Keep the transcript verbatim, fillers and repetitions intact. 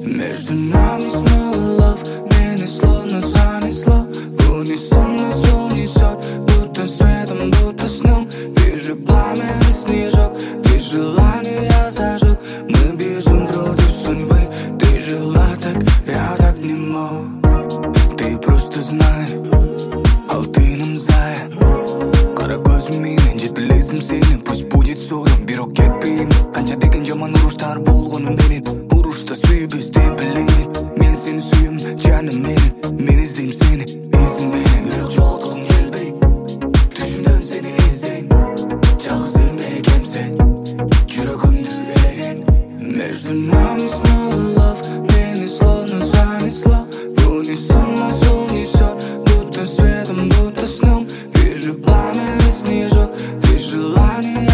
Между нами снова лов, меня словно занесло. В унисон нас унесет, будто светом, будто сном. Вижу пламенный снежок, ты желание я зажег. Мы бежим против судьбы, ты жила так, я так не мог. Ты просто знай, алтыным зая. Қара көзімен жетілесім сені, пусть будет сорым, бирок кетпеймін. Қанша деген жаман ұрыштар болғанымменен, ұрышта сүйбіз деп білінген. Мен сені сүйемін, жаным менің, мен іздеймін сені, ізіңменен. Бірақ жолдығың келбей, түсімден сені іздеймін. Жалғыз мен екем сен, жүрегімді елеген. Между нами снова лов, меня словно занесло. В унисон нас унесет, будто светом, будто сном. Вижу пламенный снежок, ты желание